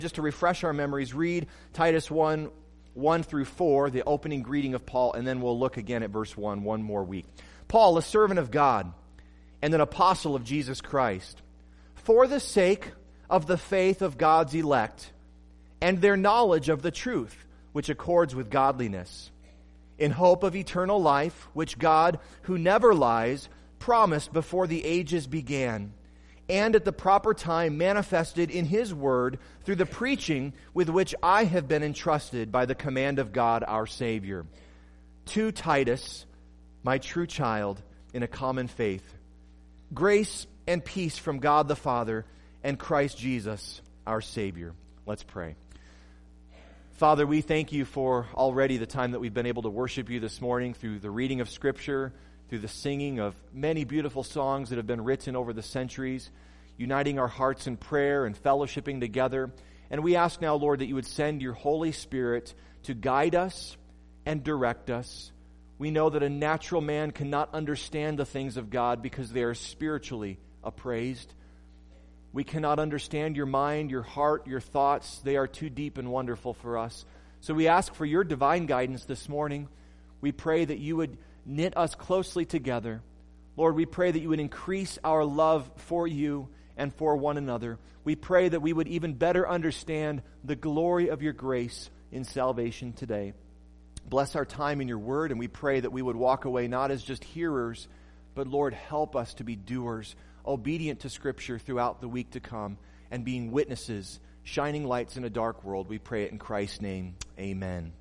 Just to refresh our memories, read Titus 1 through 4, the opening greeting of Paul, and then we'll look again at verse 1 one more week. Paul, a servant of God and an apostle of Jesus Christ, for the sake of the faith of God's elect and their knowledge of the truth, which accords with godliness, in hope of eternal life, which God, who never lies, promised before the ages began, and at the proper time manifested in His word through the preaching with which I have been entrusted by the command of God our Savior. To Titus, my true child in a common faith, grace and peace from God the Father and Christ Jesus our Savior. Let's pray. Father, we thank You for already the time that we've been able to worship You this morning through the reading of Scripture, through the singing of many beautiful songs that have been written over the centuries, uniting our hearts in prayer and fellowshipping together. And we ask now, Lord, that You would send Your Holy Spirit to guide us and direct us. We know that a natural man cannot understand the things of God because they are spiritually appraised. We cannot understand Your mind, Your heart, Your thoughts. They are too deep and wonderful for us. So we ask for Your divine guidance this morning. We pray that You would knit us closely together. Lord, we pray that You would increase our love for You and for one another. We pray that we would even better understand the glory of Your grace in salvation today. Bless our time in Your word, and we pray that we would walk away not as just hearers, but Lord, help us to be doers, obedient to Scripture throughout the week to come, and being witnesses, shining lights in a dark world. We pray it in Christ's name. Amen.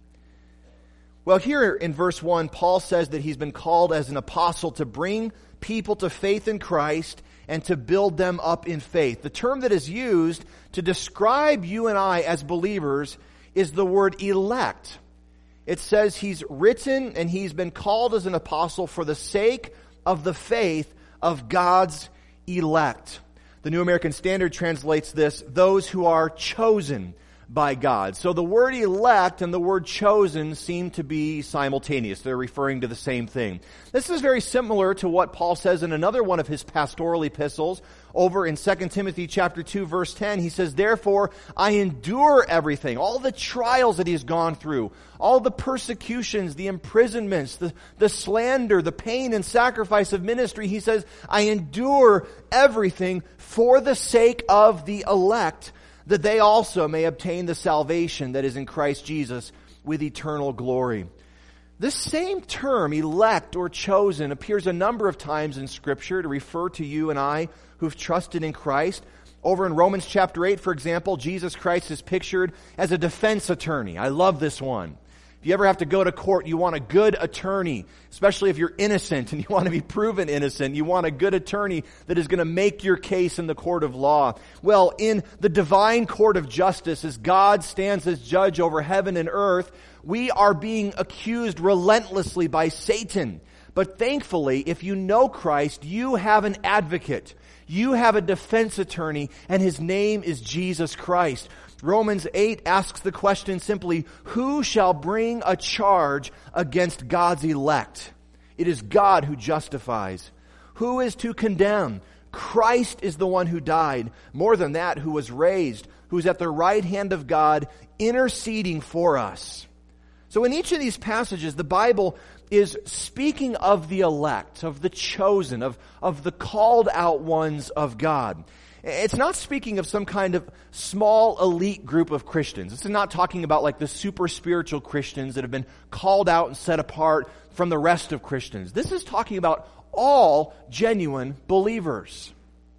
Well, here in verse 1, Paul says that he's been called as an apostle to bring people to faith in Christ and to build them up in faith. The term that is used to describe you and I as believers is the word elect. It says he's written and he's been called as an apostle for the sake of the faith of God's elect. The New American Standard translates this, those who are chosen by God. So the word elect and the word chosen seem to be simultaneous. They're referring to the same thing. This is very similar to what Paul says in another one of his pastoral epistles over in 2 Timothy chapter 2 verse 10. He says, therefore I endure everything, all the trials that he's gone through, all the persecutions, the imprisonments, the slander, the pain and sacrifice of ministry. He says, I endure everything for the sake of the elect, that they also may obtain the salvation that is in Christ Jesus with eternal glory. This same term, elect or chosen, appears a number of times in Scripture to refer to you and I who've trusted in Christ. Over in Romans chapter 8, for example, Jesus Christ is pictured as a defense attorney. I love this one. If you ever have to go to court, you want a good attorney, especially if you're innocent and you want to be proven innocent. You want a good attorney that is going to make your case in the court of law. Well, in the divine court of justice, as God stands as judge over heaven and earth, we are being accused relentlessly by Satan. But thankfully, if you know Christ, you have an advocate. You have a defense attorney, and his name is Jesus Christ. Romans 8 asks the question simply, who shall bring a charge against God's elect? It is God who justifies. Who is to condemn? Christ is the one who died. More than that, who was raised, who is at the right hand of God, interceding for us. So in each of these passages, the Bible is speaking of the elect, of the chosen, of the called out ones of God. It's not speaking of some kind of small elite group of Christians. This is not talking about like the super spiritual Christians that have been called out and set apart from the rest of Christians. This is talking about all genuine believers.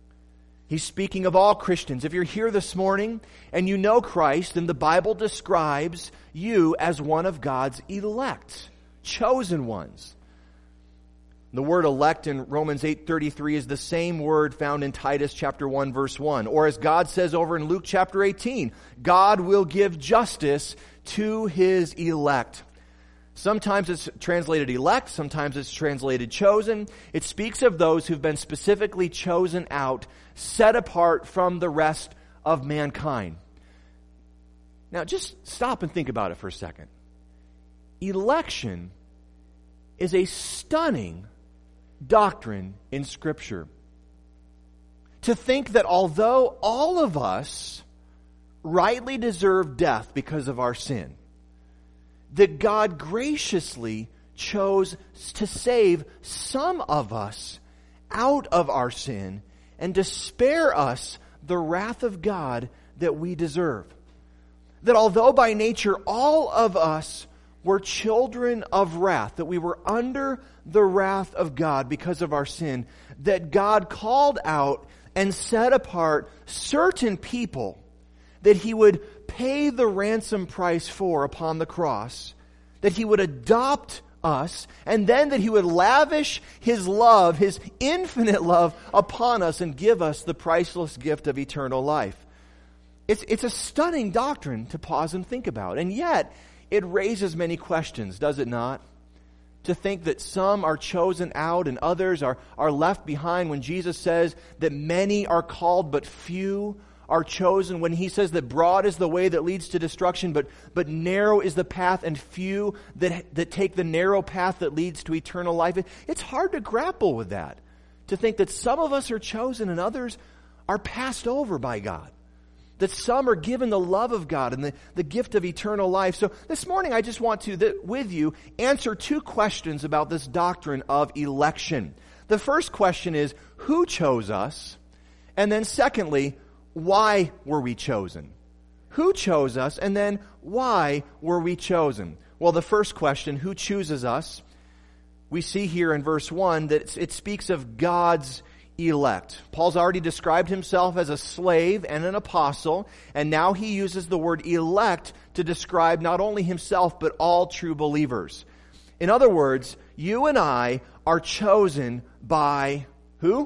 He's speaking of all Christians. If you're here this morning and you know Christ, then the Bible describes you as one of God's elect, chosen ones. The word elect in Romans 8:33 is the same word found in Titus chapter 1 verse 1. Or as God says over in Luke chapter 18, God will give justice to His elect. Sometimes it's translated elect, sometimes it's translated chosen. It speaks of those who've been specifically chosen out, set apart from the rest of mankind. Now just stop and think about it for a second. Election is a stunning doctrine in Scripture. To think that although all of us rightly deserved death because of our sin, that God graciously chose to save some of us out of our sin and to spare us the wrath of God that we deserve. That although by nature all of us were children of wrath, that we were under the wrath of God because of our sin, that God called out and set apart certain people that He would pay the ransom price for upon the cross, that He would adopt us, and then that He would lavish His love, His infinite love, upon us and give us the priceless gift of eternal life. It's a stunning doctrine to pause and think about, and yet it raises many questions, does it not? To think that some are chosen out and others are left behind when Jesus says that many are called but few are chosen, when He says that broad is the way that leads to destruction, but narrow is the path and few that take the narrow path that leads to eternal life. It's hard to grapple with that, to think that some of us are chosen and others are passed over by God, that some are given the love of God and the gift of eternal life. So this morning I just want to, with you, answer two questions about this doctrine of election. The first question is, who chose us? And then secondly, why were we chosen? Who chose us, and then why were we chosen? Well, the first question, who chooses us? We see here in verse 1 that it speaks of God's elect. Paul's already described himself as a slave and an apostle, and now he uses the word elect to describe not only himself, but all true believers. In other words, you and I are chosen by who?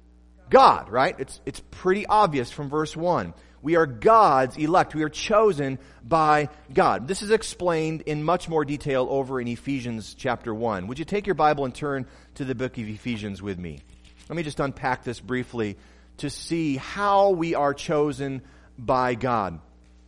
God, right? It's pretty obvious from verse 1. We are God's elect. We are chosen by God. This is explained in much more detail over in Ephesians chapter 1. Would you take your Bible and turn to the book of Ephesians with me? Let me just unpack this briefly to see how we are chosen by God.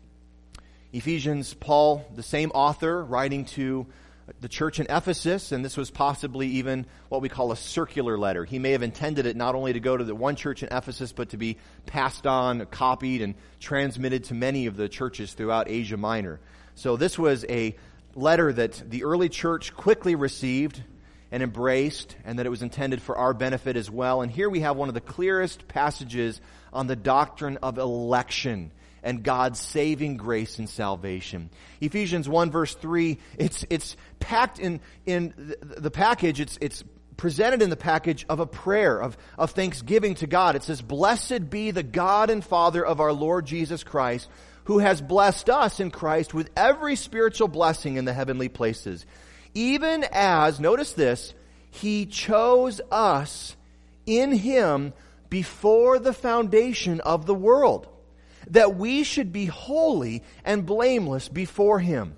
Ephesians, Paul, the same author, writing to the church in Ephesus, and this was possibly even what we call a circular letter. He may have intended it not only to go to the one church in Ephesus, but to be passed on, copied, and transmitted to many of the churches throughout Asia Minor. So this was a letter that the early church quickly received and embraced, and that it was intended for our benefit as well. And here we have one of the clearest passages on the doctrine of election and God's saving grace and salvation. Ephesians 1 verse 3, it's packed in the package, it's presented in the package of a prayer of thanksgiving to God. It says, "Blessed be the God and Father of our Lord Jesus Christ, who has blessed us in Christ with every spiritual blessing in the heavenly places. Even as," notice this, "He chose us in Him before the foundation of the world, that we should be holy and blameless before Him.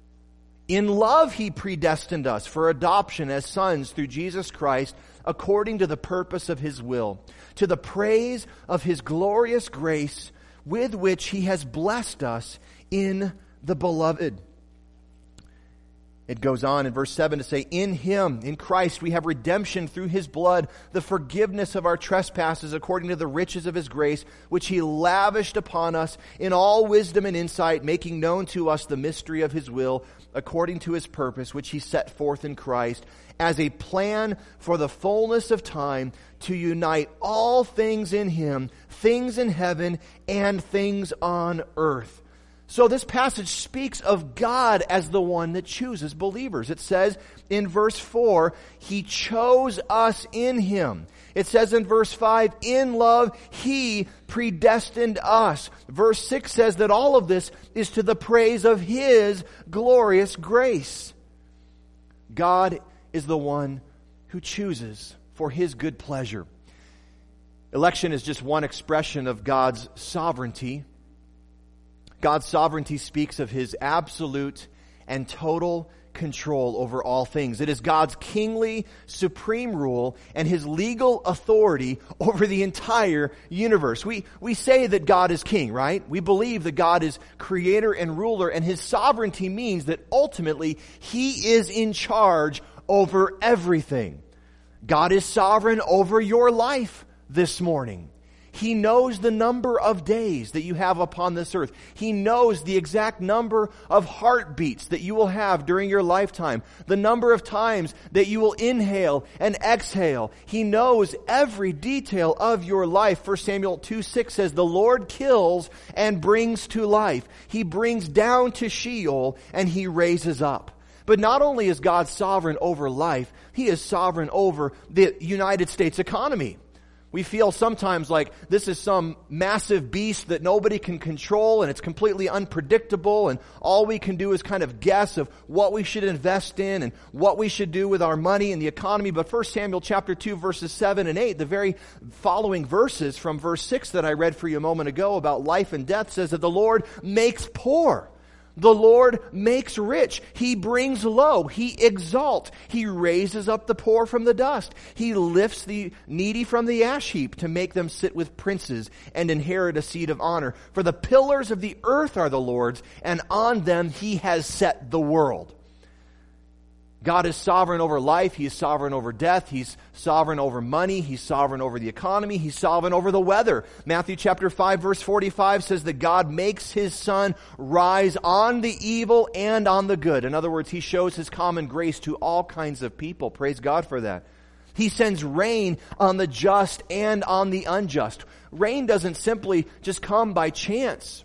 In love He predestined us for adoption as sons through Jesus Christ, according to the purpose of His will, to the praise of His glorious grace, with which He has blessed us in the Beloved." It goes on in verse 7 to say, "In Him, in Christ, we have redemption through His blood, the forgiveness of our trespasses according to the riches of His grace, which He lavished upon us in all wisdom and insight, making known to us the mystery of His will, according to His purpose, which He set forth in Christ, as a plan for the fullness of time, to unite all things in Him, things in heaven and things on earth." So this passage speaks of God as the one that chooses believers. It says in verse 4, He chose us in Him. It says in verse 5, in love He predestined us. Verse 6 says that all of this is to the praise of His glorious grace. God is the one who chooses for His good pleasure. Election is just one expression of God's sovereignty. God's sovereignty speaks of His absolute and total control over all things. It is God's kingly, supreme rule and His legal authority over the entire universe. We say that God is king, right? We believe that God is creator and ruler, and His sovereignty means that ultimately He is in charge over everything. God is sovereign over your life this morning. He knows the number of days that you have upon this earth. He knows the exact number of heartbeats that you will have during your lifetime, the number of times that you will inhale and exhale. He knows every detail of your life. 1 Samuel 2:6 says, the Lord kills and brings to life. He brings down to Sheol and He raises up. But not only is God sovereign over life, He is sovereign over the United States economy. We feel sometimes like this is some massive beast that nobody can control and it's completely unpredictable and all we can do is kind of guess of what we should invest in and what we should do with our money and the economy. But 1 Samuel chapter 2 verses 7 and 8, the very following verses from verse 6 that I read for you a moment ago about life and death says that the Lord makes poor. The Lord makes rich. He brings low. He exalts. He raises up the poor from the dust. He lifts the needy from the ash heap to make them sit with princes and inherit a seat of honor. For the pillars of the earth are the Lord's, and on them He has set the world. God is sovereign over life. He is sovereign over death. He's sovereign over money. He's sovereign over the economy. He's sovereign over the weather. Matthew chapter 5 verse 45 says that God makes His sun rise on the evil and on the good. In other words, He shows His common grace to all kinds of people. Praise God for that. He sends rain on the just and on the unjust. Rain doesn't simply just come by chance.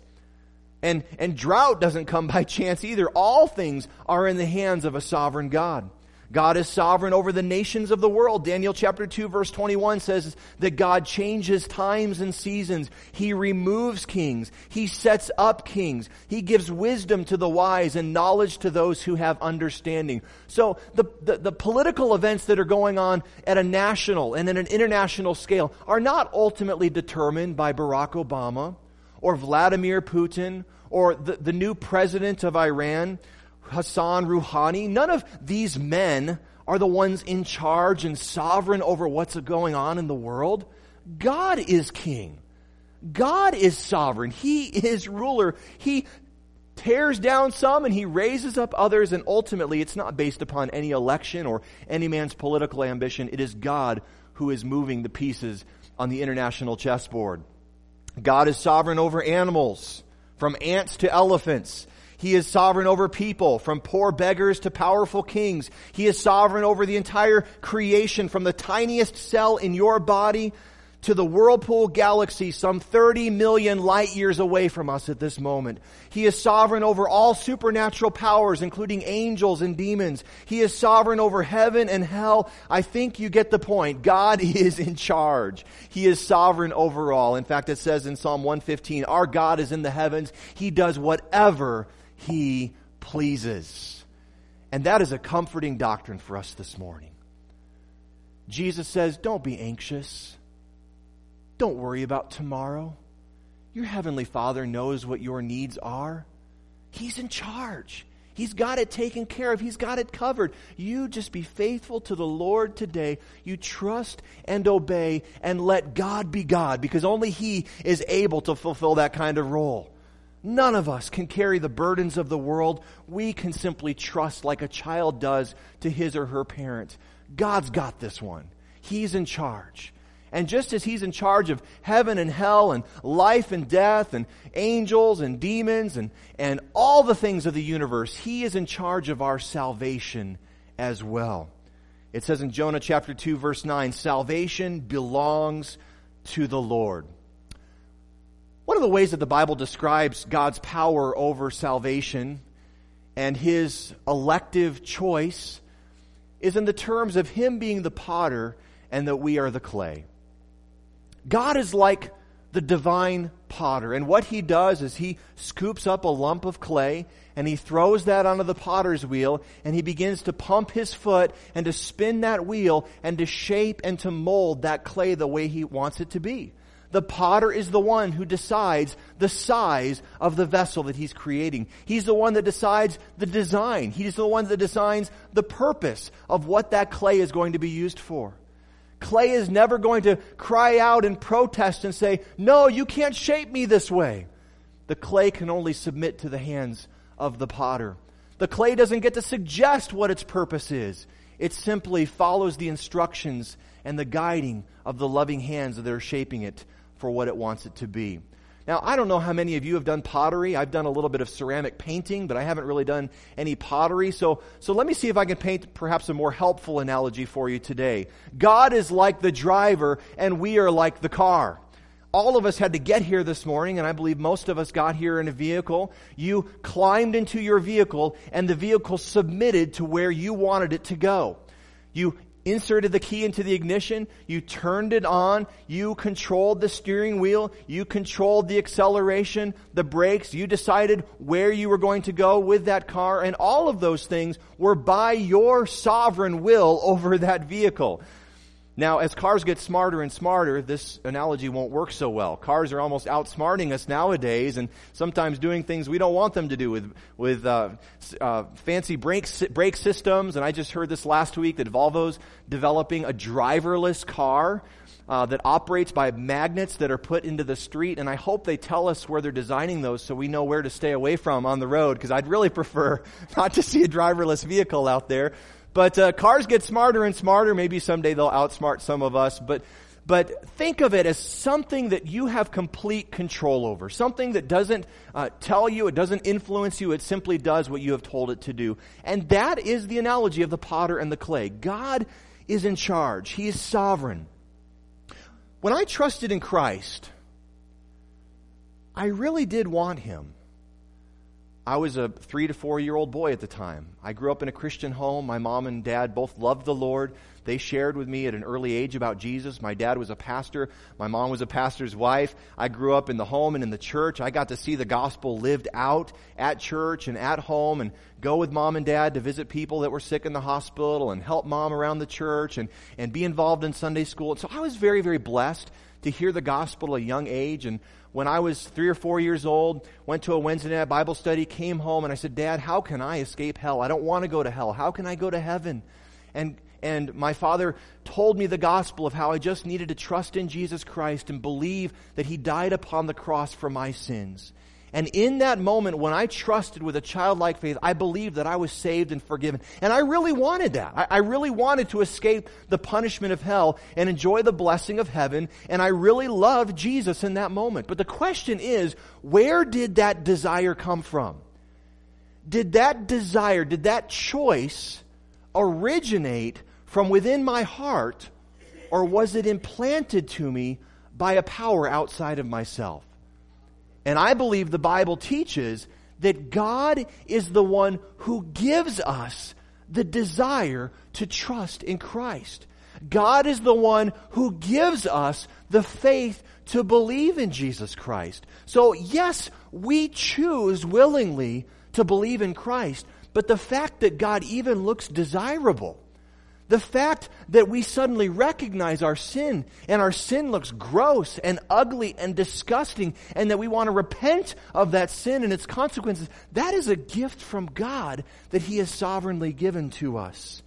And drought doesn't come by chance either. All things are in the hands of a sovereign God. God is sovereign over the nations of the world. Daniel chapter 2 verse 21 says that God changes times and seasons. He removes kings. He sets up kings. He gives wisdom to the wise and knowledge to those who have understanding. So the political events that are going on at a national and at an international scale are not ultimately determined by Barack Obama or Vladimir Putin, or the new president of Iran, Hassan Rouhani. None of these men are the ones in charge and sovereign over what's going on in the world. God is king. God is sovereign. He is ruler. He tears down some and He raises up others, and ultimately it's not based upon any election or any man's political ambition. It is God who is moving the pieces on the international chessboard. God is sovereign over animals, from ants to elephants. He is sovereign over people, from poor beggars to powerful kings. He is sovereign over the entire creation, from the tiniest cell in your body to the whirlpool galaxy some 30 million light years away from us at this moment. He is sovereign over all supernatural powers, including angels and demons. He is sovereign over heaven and hell. I think you get the point. God is in charge. He is sovereign over all. In fact, it says in Psalm 115, our God is in the heavens. He does whatever He pleases. And that is a comforting doctrine for us this morning. Jesus says, don't be anxious. Don't worry about tomorrow. Your Heavenly Father knows what your needs are. He's in charge. He's got it taken care of. He's got it covered. You just be faithful to the Lord today. You trust and obey and let God be God, because only He is able to fulfill that kind of role. None of us can carry the burdens of the world. We can simply trust like a child does to his or her parent. God's got this one. He's in charge. And just as He's in charge of heaven and hell and life and death and angels and demons and all the things of the universe, He is in charge of our salvation as well. It says in Jonah chapter 2 verse 9, salvation belongs to the Lord. One of the ways that the Bible describes God's power over salvation and His elective choice is in the terms of Him being the potter and that we are the clay. God is like the divine potter, and what He does is He scoops up a lump of clay and He throws that onto the potter's wheel, and He begins to pump His foot and to spin that wheel and to shape and to mold that clay the way He wants it to be. The potter is the one who decides the size of the vessel that he's creating. He's the one that decides the design. He's the one that designs the purpose of what that clay is going to be used for. Clay is never going to cry out and protest and say, no, you can't shape me this way. The clay can only submit to the hands of the potter. The clay doesn't get to suggest what its purpose is. It simply follows the instructions and the guiding of the loving hands that are shaping it for what it wants it to be. Now, I don't know how many of you have done pottery. I've done a little bit of ceramic painting, but I haven't really done any pottery. So let me see if I can paint perhaps a more helpful analogy for you today. God is like the driver, and we are like the car. All of us had to get here this morning, and I believe most of us got here in a vehicle. You climbed into your vehicle, and the vehicle submitted to where you wanted it to go. You inserted the key into the ignition, you turned it on, you controlled the steering wheel, you controlled the acceleration, the brakes, you decided where you were going to go with that car, and all of those things were by your sovereign will over that vehicle. Now, as cars get smarter and smarter, this analogy won't work so well. Cars are almost outsmarting us nowadays, and sometimes doing things we don't want them to do with fancy brake systems. And I just heard this last week that Volvo's developing a driverless car that operates by magnets that are put into the street. And I hope they tell us where they're designing those so we know where to stay away from on the road, because I'd really prefer not to see a driverless vehicle out there. But cars get smarter and smarter. Maybe someday they'll outsmart some of us. But think of it as something that you have complete control over. Something that doesn't tell you, it doesn't influence you. It simply does what you have told it to do. And that is the analogy of the potter and the clay. God is in charge. He is sovereign. When I trusted in Christ, I really did want Him. I was a 3 to 4 year old boy at the time. I grew up in a Christian home. My mom and dad both loved the Lord. They shared with me at an early age about Jesus. My dad was a pastor. My mom was a pastor's wife. I grew up in the home and in the church. I got to see the gospel lived out at church and at home, and go with mom and dad to visit people that were sick in the hospital and help mom around the church and be involved in Sunday school. And so I was very, very blessed to hear the gospel at a young age. And when I was 3 or 4 years old, went to a Wednesday night Bible study, came home, and I said, Dad, how can I escape hell? I don't want to go to hell. How can I go to heaven? And my father told me the gospel of how I just needed to trust in Jesus Christ and believe that He died upon the cross for my sins. And in that moment, when I trusted with a childlike faith, I believed that I was saved and forgiven. And I really wanted that. I really wanted to escape the punishment of hell and enjoy the blessing of heaven. And I really loved Jesus in that moment. But the question is, where did that desire come from? Did that desire, did that choice originate from within my heart, or was it implanted to me by a power outside of myself? And I believe the Bible teaches that God is the one who gives us the desire to trust in Christ. God is the one who gives us the faith to believe in Jesus Christ. So yes, we choose willingly to believe in Christ, but the fact that God even looks desirable, the fact that we suddenly recognize our sin, and our sin looks gross and ugly and disgusting, and that we want to repent of that sin and its consequences, that is a gift from God that He has sovereignly given to us.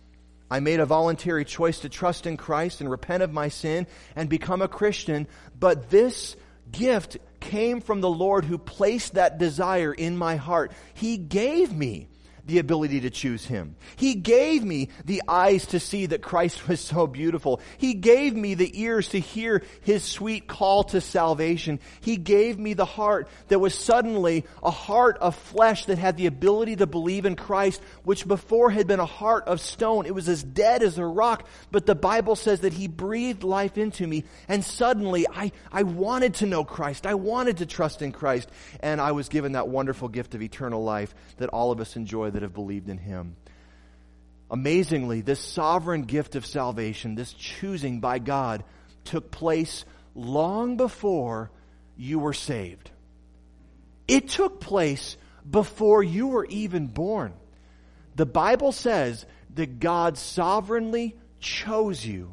I made a voluntary choice to trust in Christ and repent of my sin and become a Christian, but this gift came from the Lord who placed that desire in my heart. He gave me the ability to choose Him. He gave me the eyes to see that Christ was so beautiful. He gave me the ears to hear His sweet call to salvation. He gave me the heart that was suddenly a heart of flesh that had the ability to believe in Christ, which before had been a heart of stone. It was as dead as a rock, but the Bible says that He breathed life into me, and suddenly I wanted to know Christ. I wanted to trust in Christ, and I was given that wonderful gift of eternal life that all of us enjoy that have believed in Him. Amazingly, this sovereign gift of salvation, this choosing by God, took place long before you were saved. It took place before you were even born. The Bible says that God sovereignly chose you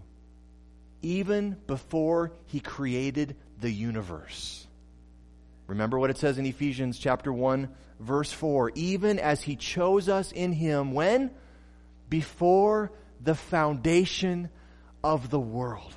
even before He created the universe. Remember what it says in Ephesians chapter 1, verse 4. Even as He chose us in Him, when? Before the foundation of the world.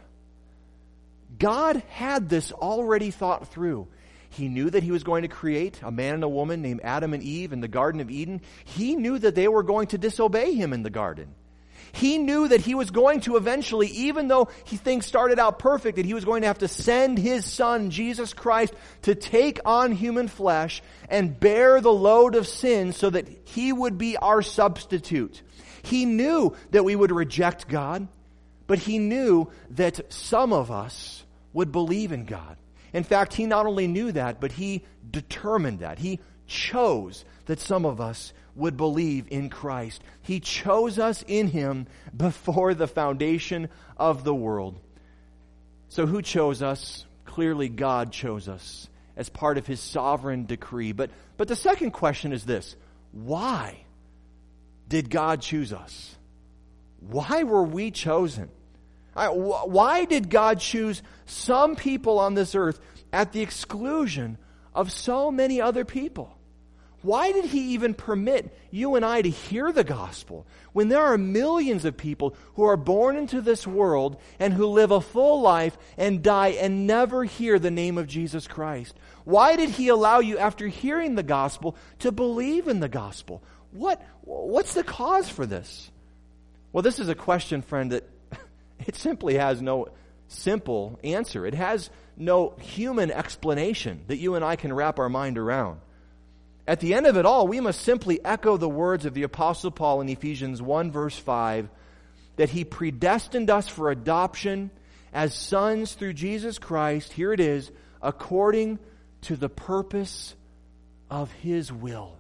God had this already thought through. He knew that He was going to create a man and a woman named Adam and Eve in the Garden of Eden. He knew that they were going to disobey Him in the garden. He knew that he was going to eventually, even though things started out perfect, that he was going to have to send his Son, Jesus Christ, to take on human flesh and bear the load of sin so that he would be our substitute. He knew that we would reject God, but he knew that some of us would believe in God. In fact, he not only knew that, but he determined that. He chose that some of us would believe in Christ. He chose us in him before the foundation of the world. So who chose us? Clearly God chose us as part of his sovereign decree. But the second question is this: why did God choose us? Why were we chosen? Why did God choose some people on this earth at the exclusion of so many other people? Why did he even permit you and I to hear the gospel when there are millions of people who are born into this world and who live a full life and die and never hear the name of Jesus Christ? Why did he allow you, after hearing the gospel, to believe in the gospel? What's the cause for this? Well, this is a question, friend, that it simply has no simple answer. It has no human explanation that you and I can wrap our mind around. At the end of it all, we must simply echo the words of the Apostle Paul in Ephesians 1 verse 5, that he predestined us for adoption as sons through Jesus Christ, here it is, according to the purpose of his will.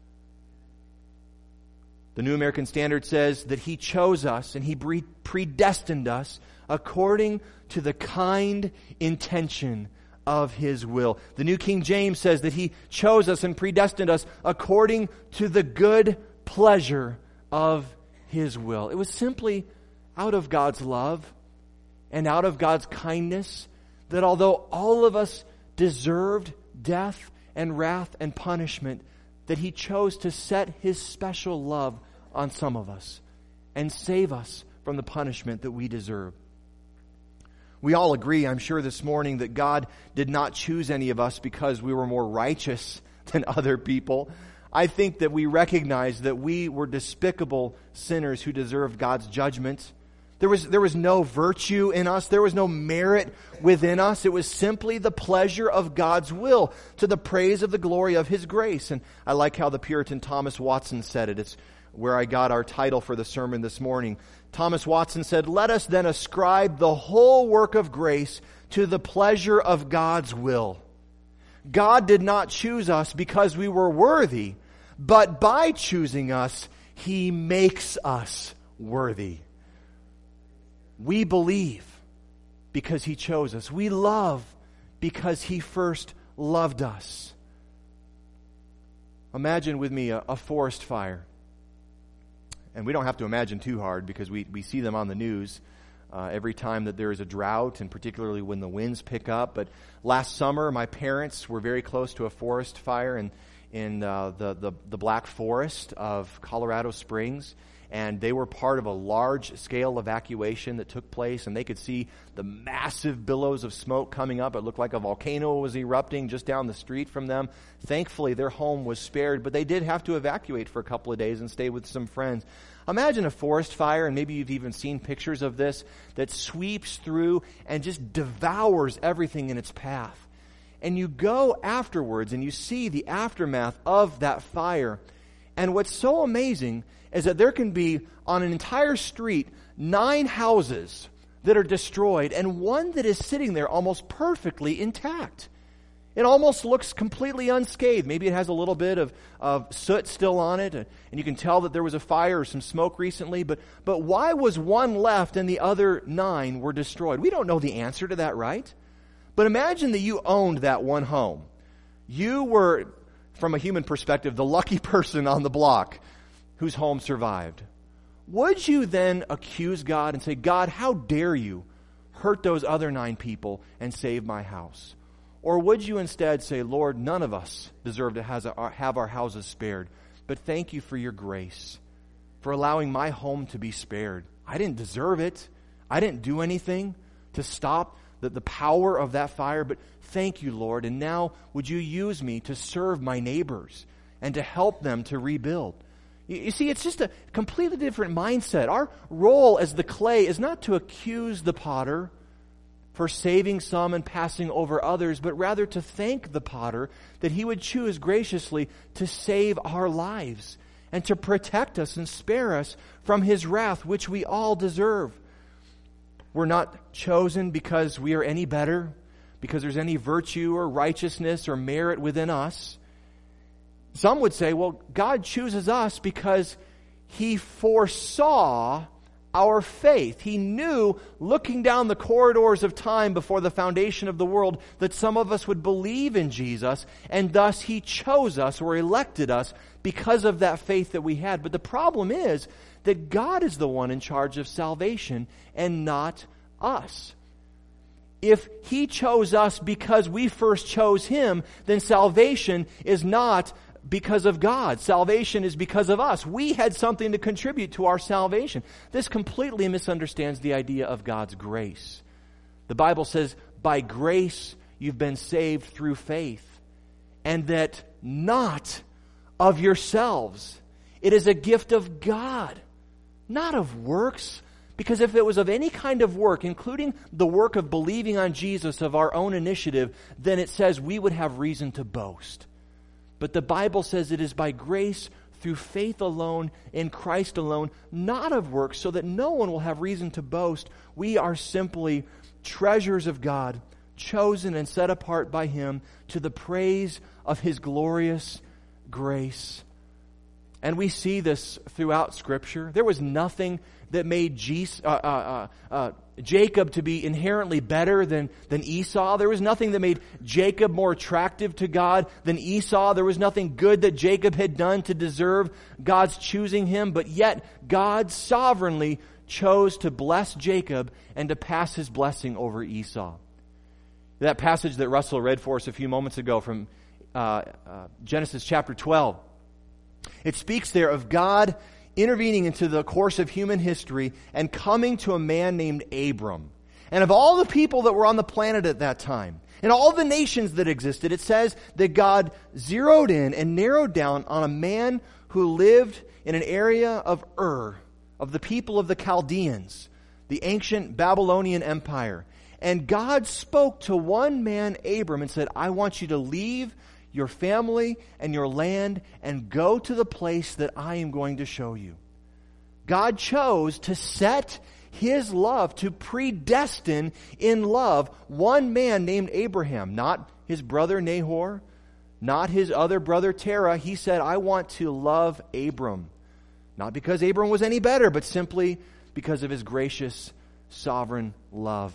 The New American Standard says that he chose us and he predestined us according to the kind intention of his will. The New King James says that he chose us and predestined us according to the good pleasure of his will. It was simply out of God's love and out of God's kindness that although all of us deserved death and wrath and punishment, that he chose to set his special love on some of us and save us from the punishment that we deserve. We all agree, I'm sure, this morning that God did not choose any of us because we were more righteous than other people. I think that we recognize that we were despicable sinners who deserved God's judgment. There was no virtue in us. There was no merit within us. It was simply the pleasure of God's will to the praise of the glory of his grace. And I like how the Puritan Thomas Watson said it. It's where I got our title for the sermon this morning. Thomas Watson said, "Let us then ascribe the whole work of grace to the pleasure of God's will. God did not choose us because we were worthy, but by choosing us, he makes us worthy." We believe because he chose us. We love because he first loved us. Imagine with me a forest fire. And we don't have to imagine too hard because we see them on the news every time that there is a drought, and particularly when the winds pick up. But last summer, my parents were very close to a forest fire in the Black Forest of Colorado Springs. And they were part of a large-scale evacuation that took place, and they could see the massive billows of smoke coming up. It looked like a volcano was erupting just down the street from them. Thankfully, their home was spared, but they did have to evacuate for a couple of days and stay with some friends. Imagine a forest fire, and maybe you've even seen pictures of this, that sweeps through and just devours everything in its path. And you go afterwards, and you see the aftermath of that fire. And what's so amazing is that there can be, on an entire street, 9 houses that are destroyed and one that is sitting there almost perfectly intact. It almost looks completely unscathed. Maybe it has a little bit of soot still on it, and you can tell that there was a fire or some smoke recently, but why was one left and the other 9 were destroyed? We don't know the answer to that, right? But imagine that you owned that one home. You were, from a human perspective, the lucky person on the block whose home survived. Would you then accuse God and say, "God, how dare you hurt those other 9 people and save my house?" Or would you instead say, "Lord, none of us deserve to have our houses spared, but thank you for your grace, for allowing my home to be spared. I didn't deserve it. I didn't do anything to stop the power of that fire, but thank you, Lord, and now would you use me to serve my neighbors and to help them to rebuild?" You see, it's just a completely different mindset. Our role as the clay is not to accuse the potter for saving some and passing over others, but rather to thank the potter that he would choose graciously to save our lives and to protect us and spare us from his wrath, which we all deserve. We're not chosen because we are any better, because there's any virtue or righteousness or merit within us. Some would say, well, God chooses us because he foresaw our faith. He knew, looking down the corridors of time before the foundation of the world, that some of us would believe in Jesus, and thus he chose us or elected us because of that faith that we had. But the problem is that God is the one in charge of salvation and not us. If he chose us because we first chose him, then salvation is not because of God. Salvation is because of us. We had something to contribute to our salvation. This completely misunderstands the idea of God's grace. The Bible says, by grace you've been saved through faith, and that not of yourselves. It is a gift of God, not of works. Because if it was of any kind of work, including the work of believing on Jesus of our own initiative, then it says we would have reason to boast. But the Bible says it is by grace through faith alone, in Christ alone, not of works, so that no one will have reason to boast. We are simply treasures of God, chosen and set apart by him to the praise of his glorious grace. And we see this throughout Scripture. There was nothing that made Jacob to be inherently better than Esau. There was nothing that made Jacob more attractive to God than Esau. There was nothing good that Jacob had done to deserve God's choosing him. But yet God sovereignly chose to bless Jacob and to pass his blessing over Esau. That passage that Russell read for us a few moments ago from Genesis chapter 12. It speaks there of God intervening into the course of human history and coming to a man named Abram. And of all the people that were on the planet at that time, and all the nations that existed, it says that God zeroed in and narrowed down on a man who lived in an area of Ur, of the people of the Chaldeans, the ancient Babylonian Empire. And God spoke to one man, Abram, and said, I want you to leave your family and your land and go to the place that I am going to show you. God chose to set his love, to predestine in love one man named Abraham, not his brother Nahor, not his other brother Terah. He said, I want to love Abram. Not because Abram was any better, but simply because of his gracious, sovereign love.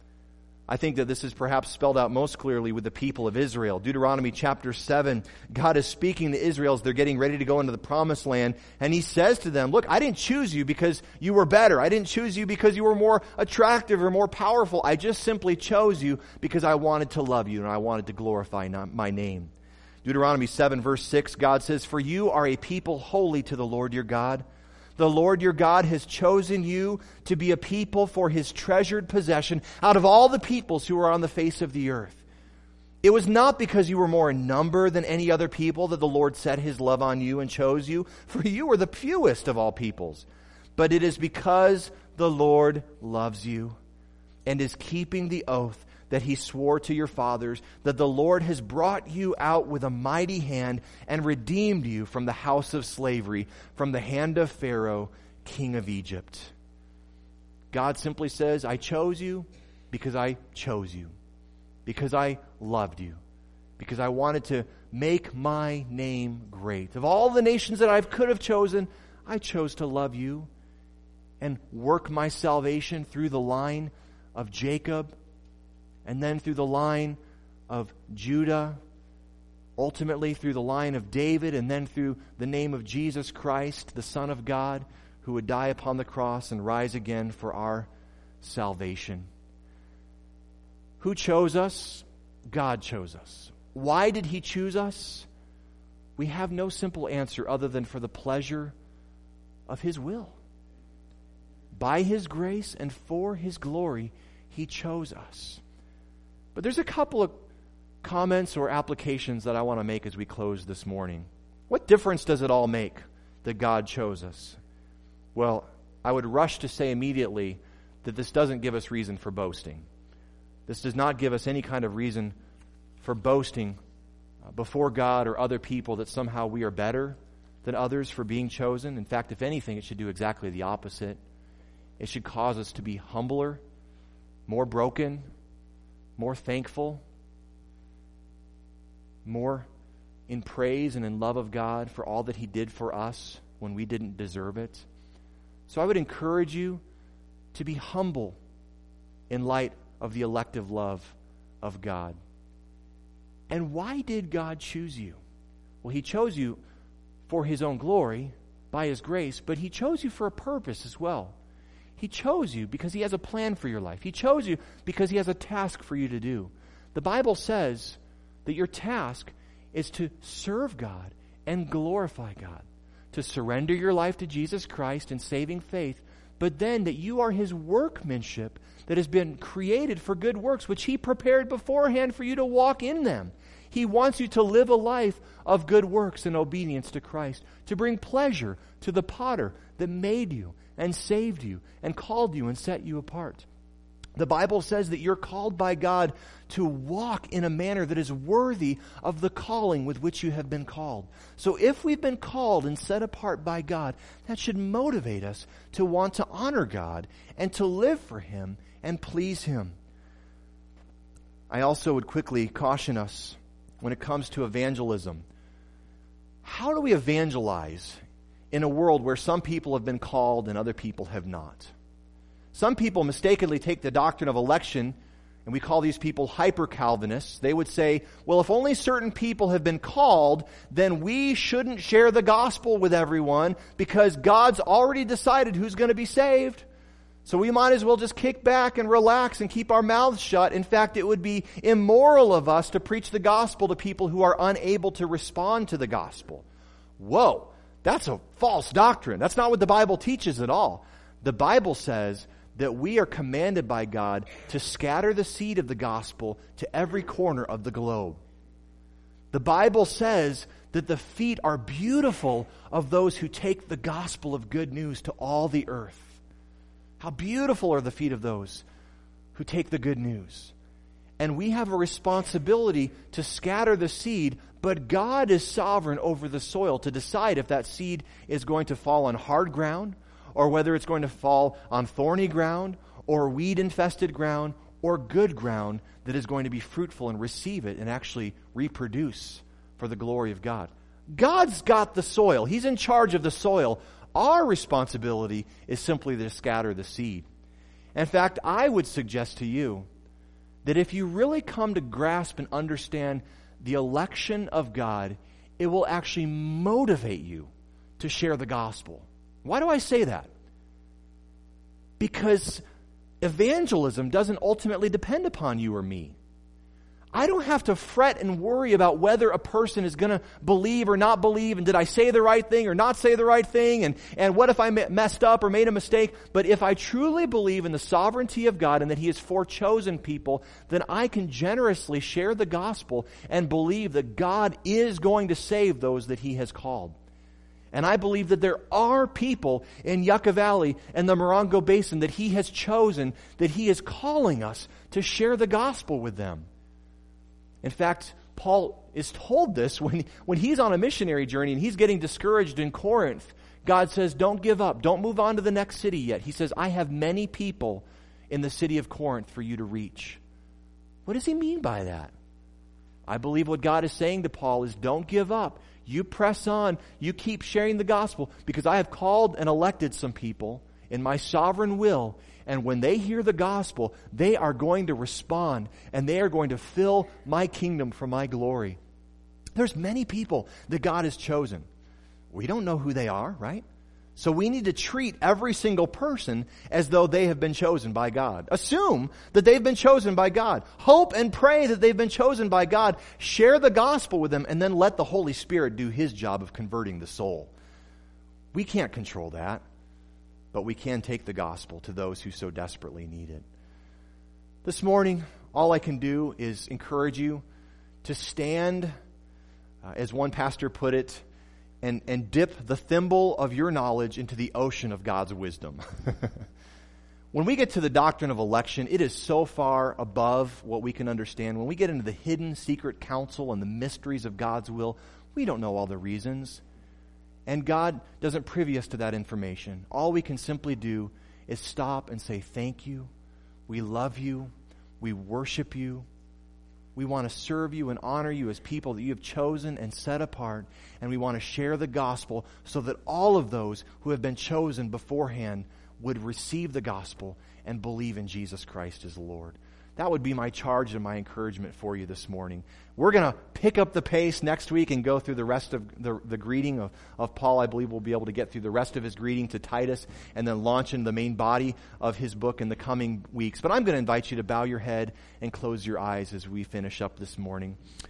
I think that this is perhaps spelled out most clearly with the people of Israel. Deuteronomy chapter 7, God is speaking to Israel as they're getting ready to go into the promised land. And he says to them, look, I didn't choose you because you were better. I didn't choose you because you were more attractive or more powerful. I just simply chose you because I wanted to love you and I wanted to glorify my name. Deuteronomy 7 verse 6, God says, for you are a people holy to the Lord your God. The Lord your God has chosen you to be a people for his treasured possession out of all the peoples who are on the face of the earth. It was not because you were more in number than any other people that the Lord set his love on you and chose you, for you were the fewest of all peoples. But it is because the Lord loves you and is keeping the oath that he swore to your fathers, that the Lord has brought you out with a mighty hand and redeemed you from the house of slavery, from the hand of Pharaoh, king of Egypt. God simply says, I chose you because I chose you, because I loved you, because I wanted to make my name great. Of all the nations that I could have chosen, I chose to love you and work my salvation through the line of Jacob, and then through the line of Judah, ultimately through the line of David, and then through the name of Jesus Christ, the Son of God, who would die upon the cross and rise again for our salvation. Who chose us? God chose us. Why did he choose us? We have no simple answer other than for the pleasure of his will. By his grace and for his glory, he chose us. But there's a couple of comments or applications that I want to make as we close this morning. What difference does it all make that God chose us? Well, I would rush to say immediately that this doesn't give us reason for boasting. This does not give us any kind of reason for boasting before God or other people that somehow we are better than others for being chosen. In fact, if anything, it should do exactly the opposite. It should cause us to be humbler, more broken, more thankful, more in praise and in love of God for all that He did for us when we didn't deserve it. So I would encourage you to be humble in light of the elective love of God. And why did God choose you? Well, He chose you for His own glory, by His grace, but He chose you for a purpose as well. He chose you because He has a plan for your life. He chose you because He has a task for you to do. The Bible says that your task is to serve God and glorify God, to surrender your life to Jesus Christ in saving faith, but then that you are His workmanship that has been created for good works, which He prepared beforehand for you to walk in them. He wants you to live a life of good works and obedience to Christ, to bring pleasure to the potter that made you and saved you and called you and set you apart. The Bible says that you're called by God to walk in a manner that is worthy of the calling with which you have been called. So if we've been called and set apart by God, that should motivate us to want to honor God and to live for Him and please Him. I also would quickly caution us when it comes to evangelism. How do we evangelize in a world where some people have been called and other people have not? Some people mistakenly take the doctrine of election, and we call these people hyper-Calvinists. They would say, well, if only certain people have been called, then we shouldn't share the gospel with everyone because God's already decided who's going to be saved. So we might as well just kick back and relax and keep our mouths shut. In fact, it would be immoral of us to preach the gospel to people who are unable to respond to the gospel. Whoa, that's a false doctrine. That's not what the Bible teaches at all. The Bible says that we are commanded by God to scatter the seed of the gospel to every corner of the globe. The Bible says that the feet are beautiful of those who take the gospel of good news to all the earth. How beautiful are the feet of those who take the good news. And we have a responsibility to scatter the seed, but God is sovereign over the soil to decide if that seed is going to fall on hard ground, or whether it's going to fall on thorny ground, or weed-infested ground, or good ground that is going to be fruitful and receive it and actually reproduce for the glory of God. God's got the soil. He's in charge of the soil. Our responsibility is simply to scatter the seed. In fact, I would suggest to you that if you really come to grasp and understand the election of God, it will actually motivate you to share the gospel. Why do I say that? Because evangelism doesn't ultimately depend upon you or me. I don't have to fret and worry about whether a person is going to believe or not believe, and did I say the right thing or not say the right thing, and what if I messed up or made a mistake. But if I truly believe in the sovereignty of God and that He has forechosen people, then I can generously share the gospel and believe that God is going to save those that He has called. And I believe that there are people in Yucca Valley and the Morongo Basin that He has chosen, that He is calling us to share the gospel with them. In fact, Paul is told this when he's on a missionary journey and he's getting discouraged in Corinth. God says, don't give up. Don't move on to the next city yet. He says, I have many people in the city of Corinth for you to reach. What does he mean by that? I believe what God is saying to Paul is, don't give up. You press on. You keep sharing the gospel, because I have called and elected some people in my sovereign will. And when they hear the gospel, they are going to respond, and they are going to fill my kingdom for my glory. There's many people that God has chosen. We don't know who they are, right? So we need to treat every single person as though they have been chosen by God. Assume that they've been chosen by God. Hope and pray that they've been chosen by God. Share the gospel with them, and then let the Holy Spirit do His job of converting the soul. We can't control that, but we can take the gospel to those who so desperately need it. This morning, all I can do is encourage you to stand, as one pastor put it, and dip the thimble of your knowledge into the ocean of God's wisdom. When we get to the doctrine of election, it is so far above what we can understand. When we get into the hidden secret counsel and the mysteries of God's will, we don't know all the reasons. And God doesn't privy us to that information. All we can simply do is stop and say, thank you. We love you. We worship you. We want to serve you and honor you as people that you have chosen and set apart. And we want to share the gospel so that all of those who have been chosen beforehand would receive the gospel and believe in Jesus Christ as Lord. That would be my charge and my encouragement for you this morning. We're going to pick up the pace next week and go through the rest of the greeting of Paul. I believe we'll be able to get through the rest of his greeting to Titus and then launch into the main body of his book in the coming weeks. But I'm going to invite you to bow your head and close your eyes as we finish up this morning.